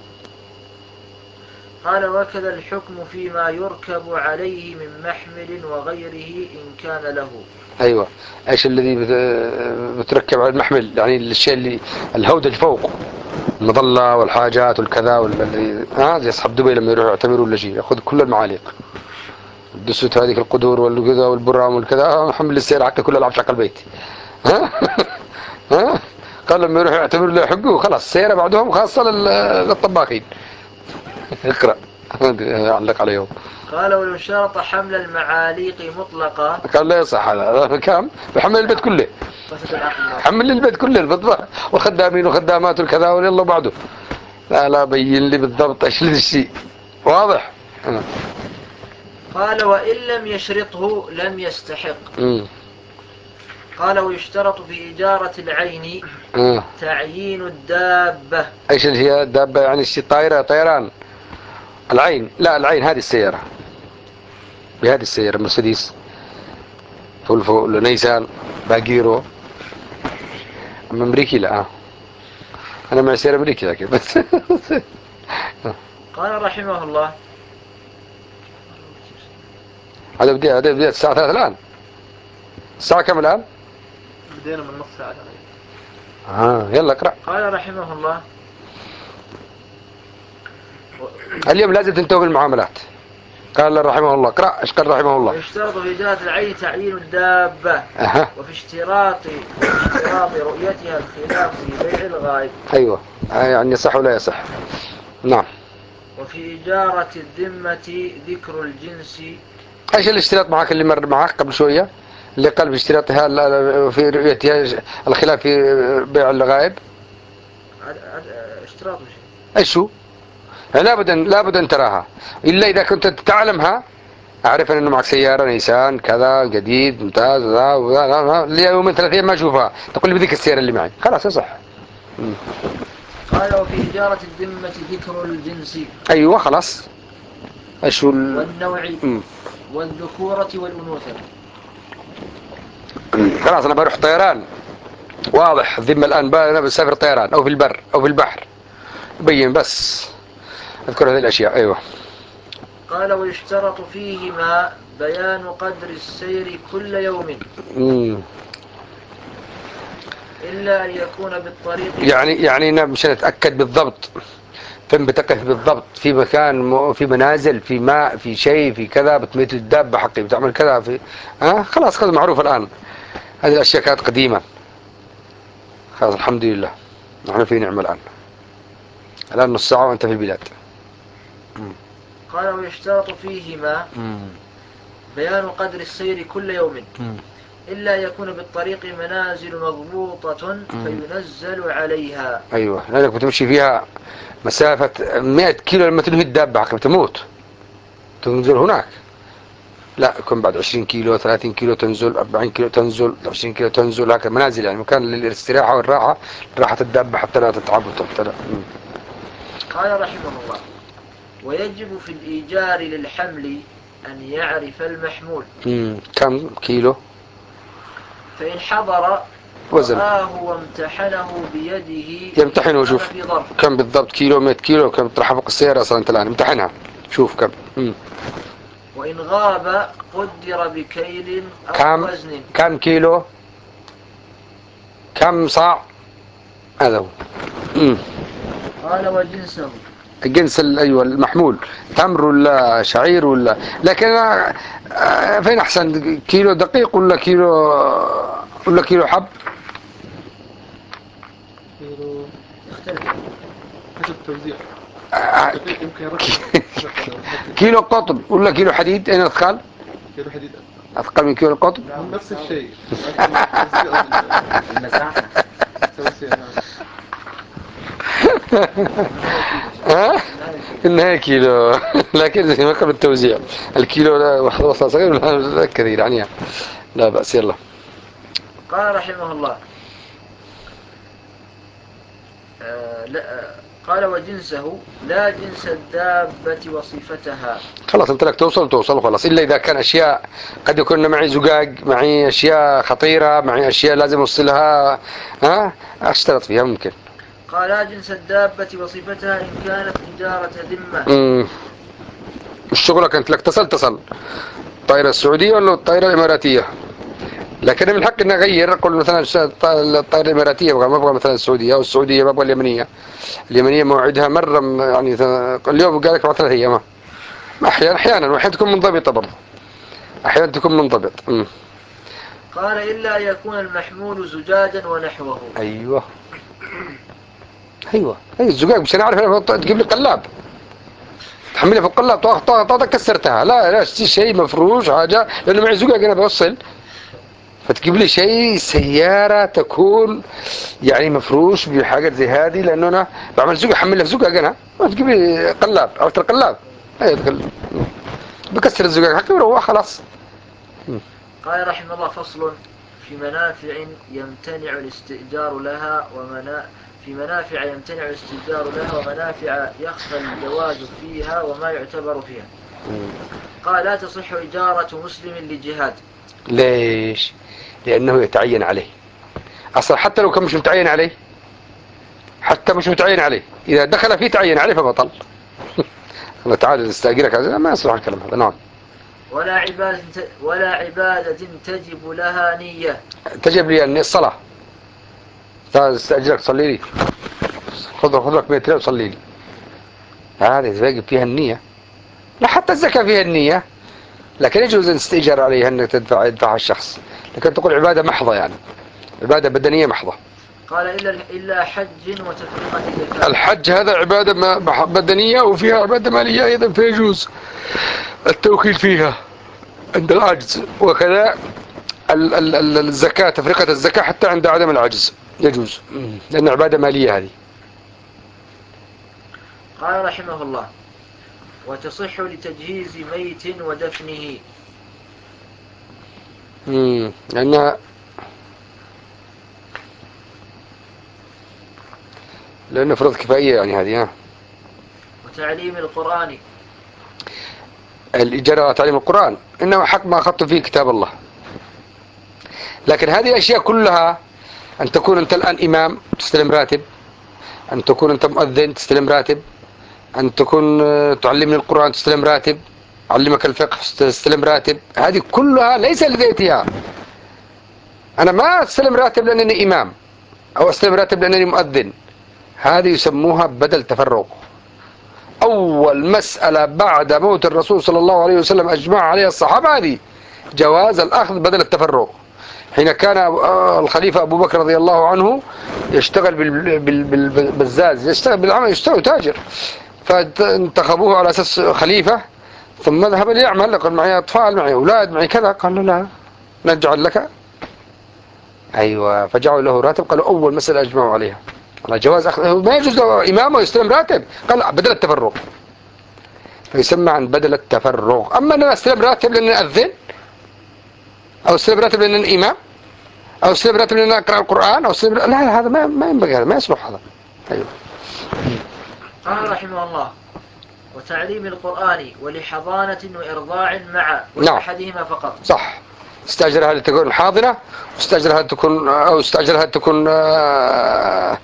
قال وكذا الحكم فيما يركب عليه من محمل وغيره إن كان له. أيوة إيش الذي بت- بتركب على المحمل يعني الشيء اللي الهودج فوق المظلة والحاجات والكذا والذي ها زي أصحاب دبي لما يروحوا يعتمروا ولا شيء يأخذ كل المعالق الدسوت هذيك القدور والكذا والبرام والكذا محمل السيارة حتى كلها لعب شق البيت. ها ها قال لما يروحوا يعتمروا له يحقوا خلاص السيارة بعدهم خاصة لل- للطباخين. اقرأ علق عليهم. قال ولو شرط حمل المعاليق مطلقا قال لا يصح هذا كم بحمل البيت كله، فسد العقد. حمل البيت كله البطبخ وخدامين وخدامات والكذا ويلا بعده. لا لا بين لي بالضبط ايش الشيء واضح. أه. قال وإن لم يشرطه لم يستحق. أمم. قال ويشترط في إجارة العين أه. تعيين الدابة. ايش اللي هي الدابة؟ يعني الشيء طائرة طيران. العين لا العين هذه السيارة، بهذه السيارة مرسيدس فولفو نيسان باجيرو. اما امريكي لا آه. انا معي سيارة امريكي لكن بس. قال رحمه الله هذا بدي هذا بدي الساعة ثلاثة الآن. الساعة كم الآن؟ بدينا من نص ساعة. آه يلا اقرأ. قال رحمه الله اليوم لازم تنتهوا بالمعاملات. قال رحمه الله اقرأ ايش قال رحمه الله. ويشترط في إجارة العين تعيين الدابة. أها. وفي اشتراط وفي اشتراط رؤيتها الخلاف في بيع الغائب. أيوة آه يعني يصح ولا يصح. نعم. وفي إجارة الذمة ذكر الجنس. ايش الاشتراط معك اللي مر معك قبل شوية اللي قال في اشتراطها في رؤيتها الخلاف في بيع الغائب؟ اشتراط شيء ايش هو؟ لابد ان لابد ان تراها الا اذا كنت تعلمها. اعرف انه معك سيارة نيسان كذا جديد ممتاز لا لا لا يومين ثلاثين ما اشوفها تقول لي بذيك السيارة اللي معي خلاص يصح. قال وفي إجارة الذمة ذكر الجنس. ايوه خلاص. ايش هو ال... والنوع مم. والذكورة والأنوثة. خلاص انا بروح طيران واضح الذمة الان انا بسافر طيران او في البر او في البحر بين بس اذكر هذه الاشياء. ايوه. قال ويشترط فيهما بيان قدر السير كل يوم. مم. إلا أن يكون بالطريق. يعني يعني أنا مش نتأكد بالضبط فين بتقف بالضبط في مكان في منازل في ماء في شيء في كذا بتميت الدابة حقي بتعمل كذا في ها آه خلاص خذ معروف الآن. هذه الأشياء كانت قديمة خلاص الحمد لله نحن في نعمة الآن. الآن نص ساعة وأنت في البلاد. مم. قال ويشترط فيهما مم. بيان قدر السير كل يوم. مم. إلا يكون بالطريق منازل مضبوطة فينزل عليها. أيوة لأنك بتمشي فيها مسافة مئة كيلو لما تنهي الدابة حقك بتموت تنزل هناك. لا يكون بعد عشرين كيلو ثلاثين كيلو تنزل أربعين كيلو تنزل عشرين كيلو تنزل هكذا منازل يعني مكان للاستراحة والراحة راحة الدابة حتى لا تتعب وتبتلى. قال رحمه الله ويجب في الإيجار للحمل أن يعرف المحمول. مم. كم كيلو فإن حضر وزن رآه وامتحنه بيده يمتحن وشوف في ظرف. كم بالضبط كيلو مئة كيلو كم تروح فوق السيارة أصلا أنت الآن امتحنها شوف كم. مم. وإن غاب قدر بكيل أو كم وزن. كم كيلو كم صاع هذا هو. مم. قال وجنسه. الجنس ايوه المحمول تمر ولا شعير ولا لكن آه، فين احسن كيلو دقيق ولا كيلو ولا كيلو حب؟ كيلو يختلف. حسب التوزيع. آه، دقيق يمكن رقم. كيلو قطب ولا كيلو حديد اين اثقل؟ كيلو حديد. اثقل من كيلو القطب. هم نفس الشيء. المساحة. توزيع نعم. ها النهاية كيلو لكن زي ما قبل التوزيع الكيلو لا واحد وصل صغير ولا كثير يعني لا بأس. يلا. قال رحمه الله آه لا آه قال وجنسه لا جنس الدابة وصفتها. خلاص انت لك توصل توصل خلاص الا اذا كان اشياء قد يكون معي زقاق معي اشياء خطيرة معي اشياء لازم اوصلها ها اشترط فيها ممكن. قال لا جنس الدابة وصفتها إن كانت إجارة ذمة. امم الشغلة كانت لك تصل تصل الطائرة السعودية ولا الطائرة الاماراتية لكن من الحق اني اغير اقول مثلا الطائرة الاماراتية ما ابغى مثلا السعودية او السعودية ما ابغى اليمنية. اليمنية موعدها مرة يعني اليوم قال لك بعد ثلاث ايام احيانا احيانا واحيانا تكون منضبطة برضه احيانا تكون منضبط. امم قال إلا يكون المحمول زجاجا ونحوه. ايوه ايوه اي الزقاق مش انا عارف انا تجيب لي قلاب تحملها في القلاب طاق طاق طاق كسرتها. لا لا شيء مفروش حاجة، لأنه معي زقاق أنا بوصل. فتجيب لي شيء سيارة تكون يعني مفروش بحاجات زي هذه، لأنه أنا بعمل زقاق أحملها في زقاق أنا. ما تجيب لي قلاب، عرفت القلاب؟ أي بكسر الزقاق حقي وروح خلاص. قال رحمه الله: فصل في منافع يمتنع الاستئجار لها ومنا في منافع يمتنع الاستئجار لها ومنافع يخفى الجواز فيها وما يعتبر فيها. قال: لا تصح إجارة مسلم لجهاد. ليش؟ لأنه يتعين عليه أصلا، حتى لو كان مش متعين عليه، حتى مش متعين عليه إذا دخل فيه تعين عليه فبطل. الله تعالى استأجرك هذا ما يصلح الكلام هذا. نعم. ولا عبادة ولا عبادة تجب لها نية. تجب لي الصلاة، استأجرك صلي لي، خذ خذ لك مئة ريال وصلي لي، هذه يجب فيها النية. لا حتى الزكاة فيها النية، لكن يجوز أن تستأجر عليها أنك تدفع يدفعها الشخص، لكن تقول عبادة محضة يعني عبادة بدنية محضة. قال: إلا إلا حج وتفريقة زكاة. الحج هذا عبادة بدنية وفيها عبادة مالية أيضا، فيجوز التوكيل فيها عند العجز، وكذا الزكاة تفرقة الزكاة حتى عند عدم العجز يجوز، لأن عبادة مالية هذه. قال رحمه الله: وتصح لتجهيز ميت ودفنه. امم لأنها لأنه فرض كفائية يعني هذه. ها وتعليم القرآن. الإجارة على تعليم القرآن إنما حق ما أخذت فيه كتاب الله، لكن هذه الأشياء كلها أن تكون أنت الآن إمام تستلم راتب، أن تكون أنت مؤذن تستلم راتب، أن تكون تعلمني القرآن تستلم راتب، أعلمك الفقه تستلم راتب، هذه كلها ليس لذاتها. أنا ما أستلم راتب لأنني إمام أو أستلم راتب لأنني مؤذن، هذه يسموها بدل تفرغ. أول مسألة بعد موت الرسول صلى الله عليه وسلم أجمع عليها الصحابة هذه جواز الأخذ بدل التفرغ. حين كان الخليفة أبو بكر رضي الله عنه يشتغل بالبزاز، يشتغل بالعمل، يشتغل تاجر، فانتخبوه على أساس خليفة، ثم ذهب ليعمل، قال معي أطفال معي أولاد معي كذا، قال له لا نجعل لك أيوة، فجعلوا له راتب. قالوا أول مسألة أجمعوا عليها على جواز أخذ، ما يجوز له إمامه يستلم راتب، قال لا بدل التفرغ، فيسمى عن بدل التفرغ. أما أنا أستلم راتب لأنني أذن، أو أستلم راتب لأنني إمام، أو أستلم راتب لأنني أقرأ القرآن، أو أستلم لا لا هذا ما ما ينبغي، هذا ما يصلح هذا. أيوة. قال رحمه الله: وتعليم القرآن ولحضانة وإرضاع معا نعم ولأحدهما فقط. صح. استأجرها لتكون حاضنة، واستأجرها تكون أو استأجرها تكون آآ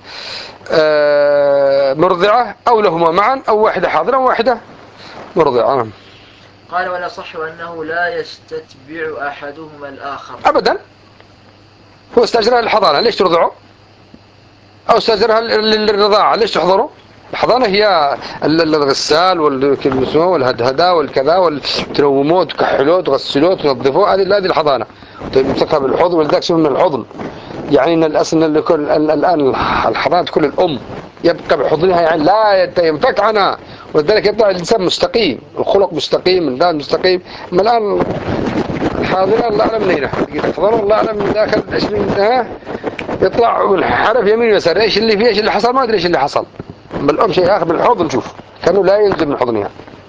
آآ مرضعة، أو لهما معا، أو واحدة حاضنة وواحدة مرضعة. قال: ولا صح أنه لا يستتبع أحدهما الآخر. أبدا، هو استأجرها للحضانة ليش ترضعه، أو استأجرها للرضاعة ليش تحضره. الحضانة هي الغسال والهدهدة والكذا والتنوموه تكحلوه تغسلوه تنظفوه، هذه هذه الحضانة، تمسكها بالحضن، ولذلك شو من الحضن، يعني ان الأصل ان الآن الحضانة تكون الأم يبقى بحضنها، يعني لا ينفك عنها، ولذلك يطلع الإنسان مستقيم، الخلق مستقيم، الإنسان مستقيم. أما الآن الحاضنة الله أعلم من هنا، الحضانة الله أعلم من داخل ايش منها، يطلع والحرف يمين ويسار، ايش اللي فيه ايش اللي حصل ما ادري ايش اللي حصل. اما الام شيء اخر من الحوض نشوف كانوا لا ينزل من حضنها.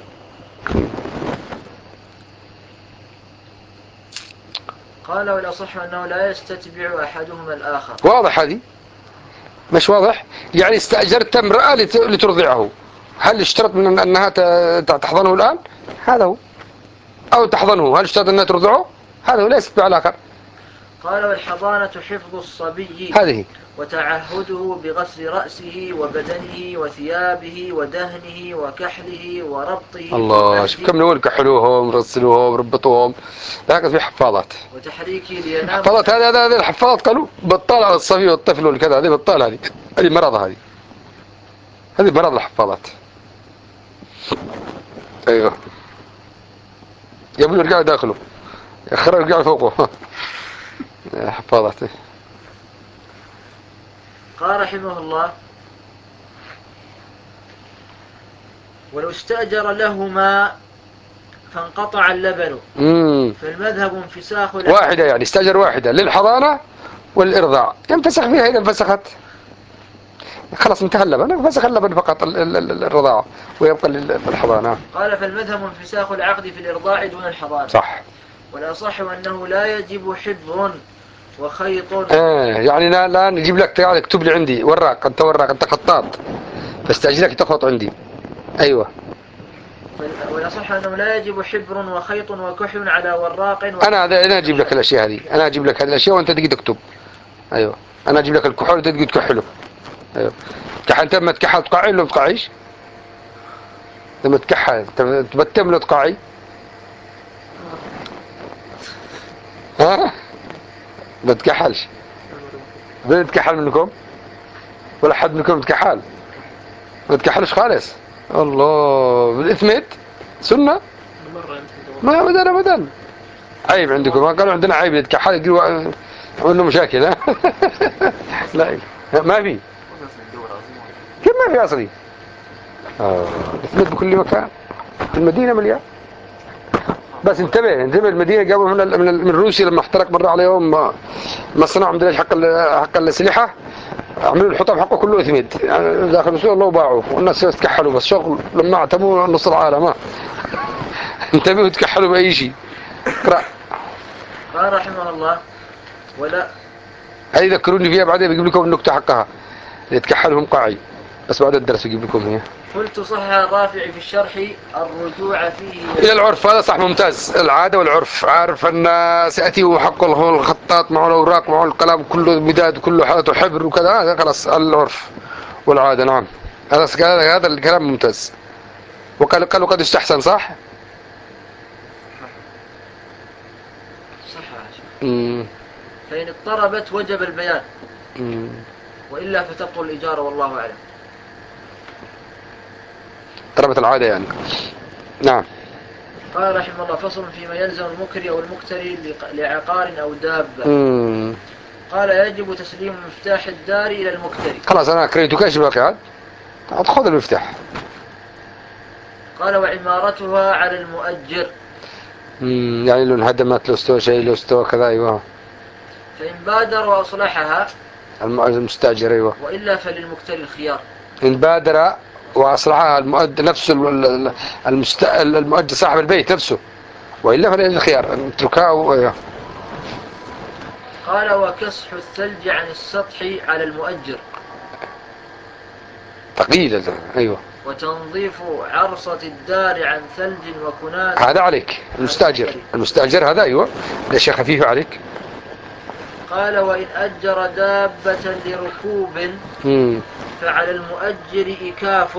قال: ولا صح أنه لا يستتبع أحدهما الآخر. واضح هذه مش واضح؟ يعني استأجرت امرأة لترضعه، هل اشترط من انها تحضنه الآن؟ هذا هو. او تحضنه، هل اشترط انها ترضعه؟ هذا هو، لا يستتبع الآخر. قال: والحضانة حفظ الصبي هذه وتعهده بغسل رأسه وبدنه وثيابه ودهنه وكحله وربطه الله، شوف كم نقول كحلوهم رسلوهم ربطوهم، لكن في حفاظات وتحريكه لينام. حفاظات هذه هذه الحفاظات قالوا بطال على الصبي والطفل والكذا، هذه بطال، هذه هذه مرض، هذه هذه مرض الحفاظات. ايوه يا ابني ارجعوا داخله، يا اخي ارجعوا فوقه. حفاظات. قال رحمه الله: ولو استأجر لهما فانقطع اللبن مم. فالمذهب انفساخ الع- واحدة يعني استأجر واحدة للحضانة والإرضاع، ينفسخ فيها إذا انفسخت خلاص انتهى اللبن، انفسخ اللبن فقط ال- ال- ال- الرضاعة ويبقى لل- الحضانة. قال فالمذهب انفساخ العقد في الإرضاع دون الحضانة. صح. والأصح أنه لا يجب حبر وخيط. آه يعني لا لا نجيب لك تعال اكتب لي عندي وراق، أنت وراق أنت خطاط فاستأجرك تخط عندي. أيوة. فال- والأصح أنه لا يجب حبر وخيط وكحل على وراق. أنا هذا أنا أجيب لك الأشياء هذه، أنا أجيب لك هذه الأشياء وأنت تجي تكتب. أيوة. أنا أجيب لك الكحول وأنت تجي تكحله. أيوة. كحل أنت لما تكحل تقعي ولا تقعيش؟ لما تكحل تبتم ولا تقعي؟ ها؟ ما تكحلش. مين تكحل منكم؟ ولا حد منكم تكحل؟ ما تكحلش خالص. الله بالإثمت سنة؟ ما أبدا أبدا. عيب عندكم، ما قالوا عندنا عيب يتكحل يقولوا عملنا مشاكل. ها؟ لا ما في. كيف ما في أصلي؟ آه. الإثمت بكل مكان. في المدينة مليان. بس انتبه انتبه المدينة قبل من من من روسيا لما احترق مرة عليهم مصنع عندنا حق حق الأسلحة، عملوا الحطام حقه كله إثمت يعني داخل السوق الله وباعوه والناس تكحلوا بس شغل لما اعتموا نص العالم. ها انتبهوا تكحلوا بأي شيء. اقرأ. قال رحمه الله ولا هذه ذكروني فيها بعدين بجيب لكم النكتة حقها يتكحلهم قاعي بس بعد الدرس بجيب لكم هي. قلت صح الرافع في الشرح الرجوع فيه إلى العرف هذا صح ممتاز. العادة والعرف عارف أن سيأتي حق الخطاط معه الأوراق معه القلم كله مداد كله حالته حبر وكذا هذا خلاص العرف والعادة. نعم هذا هذا الكلام ممتاز. وقال قالوا قد استحسن صح. صح. مم. فإن اضطربت وجب البيان مم. وإلا فتبطل الإجارة والله أعلم. ضربت العادة يعني. نعم. قال رحمه الله فصل فيما يلزم المكري أو المكتري لعقار أو دابة. مم. قال يجب تسليم مفتاح الدار إلى المكتري. خلاص أنا كريتك إيش باقي عاد؟ عاد خذ المفتاح. قال وعمارتها على المؤجر. مم. يعني لو انهدمت لو استوى شيء لو استوى كذا أيوه. فإن بادر وأصلحها المستأجر أيوه. وإلا فللمكتري الخيار. إن بادر وأصلحها المؤجر نفسه المست... المؤجر صاحب البيت نفسه وإلا فله الخيار نتركها و... قال وكسح الثلج عن السطح على المؤجر. ثقيلة أيوه. وتنظيف عرصة الدار عن ثلج وكناس. هذا عليك المستأجر المستأجر هذا أيوه ليش خفيف عليك. قال وإن أجر دابة لركوب مم. فعلى المؤجر إكاف.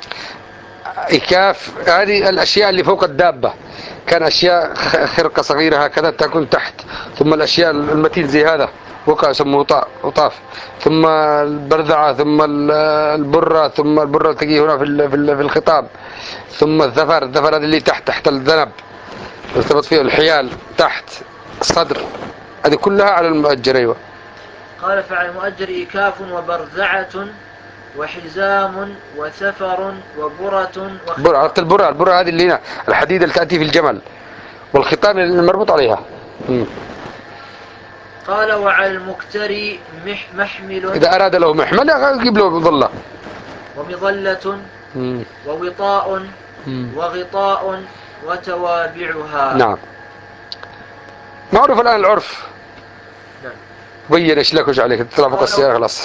إكاف هذه الأشياء اللي فوق الدابة كان أشياء خرقة صغيرة هكذا تكون تحت ثم الأشياء المتين زي هذا وقع يسموه وطاف ثم البرذعة ثم البرة ثم البرة تجي هنا في في الخطاب ثم الذفر الذفر هذا اللي تحت تحت الذنب يرتبط فيه الحيال تحت الصدر هذه كلها على المؤجر. أيوة. قال فعلى المؤجر إكاف وبرذعة وحزام وثفر وبرة برة. عرفت البرة البرة هذه اللي هنا الحديدة اللي تأتي في الجمل والخطام المربوط عليها. مم. قال وعلى المكتري مح محمل إذا أراد له محمل يجيب له مظلة ومظلة مم. ووطاء مم. وغطاء وتوابعها. نعم. معروف الآن العرف. نعم. بين ايش لك وش عليك تطلع فوق السيارة خلاص.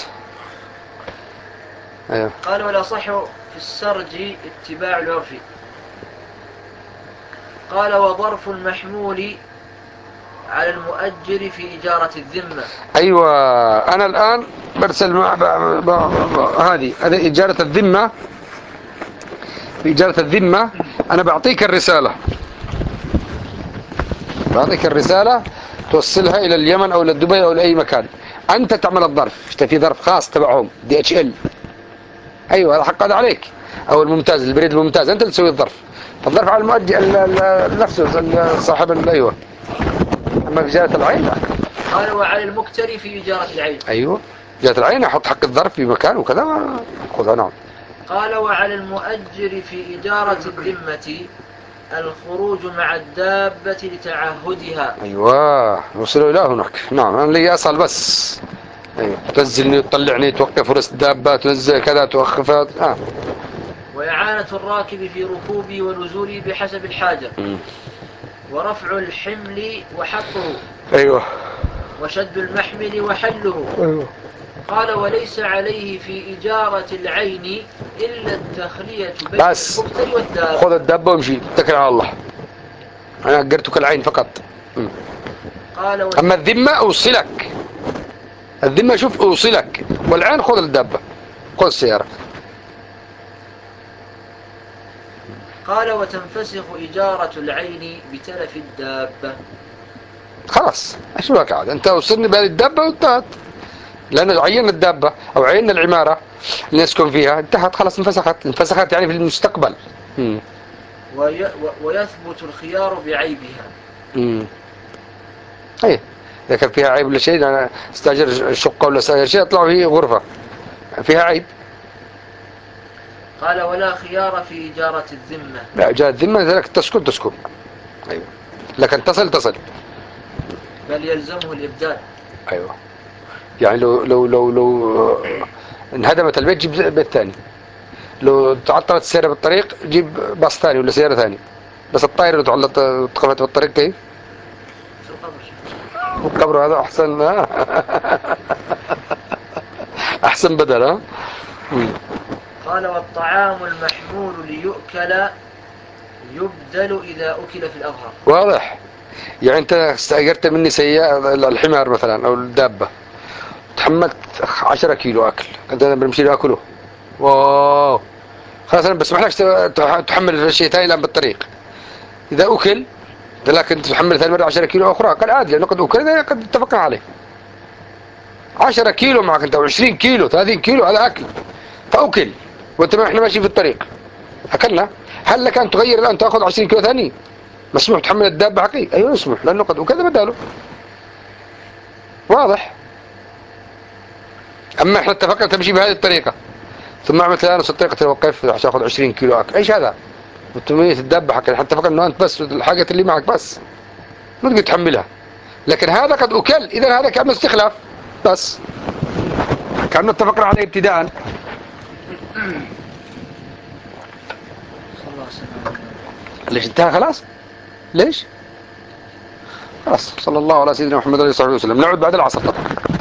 أيوه. قال والأصح في السرج اتباع العرف. قال وظرف المحمول على المؤجر في إجارة الذمة. أيوة أنا الآن برسل مع ب... ب... ب... هذه هذه إجارة الذمة. في إجارة الذمة أنا بعطيك الرسالة بعطيك الرسالة توصلها إلى اليمن أو إلى دبي أو لأي مكان أنت تعمل الظرف في ظرف خاص تبعهم دي اتش ال. أيوة هذا حق هذا عليك أو الممتاز البريد الممتاز أنت اللي تسوي الظرف. الظرف على المؤجر نفسه صاحب. أيوة. أما في إجارة العين لا. قال وعلى المكتري في إجارة العين. أيوة إجارة العين أحط حق الظرف في مكان وكذا خذها. نعم. قال وعلى المؤجر في إجارة الذمة الخروج مع الدابة لتعهدها. أيوة وصلوا إلى هناك. نعم أنا اللي أسأل بس. أيوة تنزلني تطلعني توقف رأس الدابة تنزل كذا توقفها آه. وإعانة الراكب في ركوبه ونزوله بحسب الحاجة. م. ورفع الحمل وحطه. أيوة وشد المحمل وحله. أيوة. قال وليس عليه في إجارة العين إلا التخلية بين بس المبتل والدابة. خذ الدابة وامشي اتكل على الله. أنا أجرتك العين فقط. م. قال وت... أما الذمة أوصلك. الذمة شوف أوصلك والعين خذ الدابة خذ السيارة. قال وتنفسخ إجارة العين بتلف الدابة. خلاص ايش بك عاد انت وصلني بهذه الدابة وانتهت لأن عينا الدابة أو عينا العمارة اللي نسكن فيها انتهت خلاص انفسخت انفسخت يعني في المستقبل. مم. وي... و... ويثبت الخيار بعيبها. امم ايه اذا كان فيها عيب ولا شيء انا استاجر شقه ولا استاجر شيء اطلع فيه غرفه فيها عيب. قال ولا خيار في إجارة الذمة. لا جاء الذمه ذلك تسكن تسكن. ايوه لكن تصل تصل. بل يلزمه الإبدال. ايوه يعني لو لو لو لو انهدمت البيت جيب بيت ثاني. لو تعطلت السياره بالطريق جيب باص ثاني ولا سياره ثانيه. بس الطائره لو تعلقت توقفت بالطريق كيف؟ في القبر. القبر هذا احسن. احسن بدل ها. قال والطعام المحمول ليؤكل يبدل إذا أكل في الأظهر. واضح يعني انت استأجرت مني سيارة الحمار مثلا او الدابة تحملت عشرة كيلو اكل كنت انا بمشي لاكله واو خلاص انا بسمح لك تحمل شيء ثاني الان بالطريق اذا اكل لكن تحمل ثاني مرة عشرة كيلو اخرى قال عادي لانه قد اكل قد اتفقنا عليه. عشرة كيلو معك انت وعشرين كيلو ثلاثين كيلو هذا اكل فاكل وانت ما احنا ماشي في الطريق اكلنا. هل لك ان تغير الان تاخذ عشرين كيلو ثاني؟ مسموح تحمل الدابة حقيقي ايوه يسمح لانه قد اكل بداله. واضح. اما احنا اتفقنا تمشي بهذه الطريقة ثم عملت الان الطريقة توقف عشان اخذ عشرين كيلو اكل ايش هذا؟ وتمية الدابة حقك احنا اتفقنا انه انت بس الحاجة اللي معك بس ما تقدر تحملها. لكن هذا قد اكل اذا هذا كأنه استخلاف بس كأنه اتفقنا عليه ابتداء. صلى الله عليه وسلم. ليش انتهى خلاص؟ ليش؟ خلاص صلى الله على سيدنا محمد عليه الصلاة والسلام. نعود بعد العصر طبعا.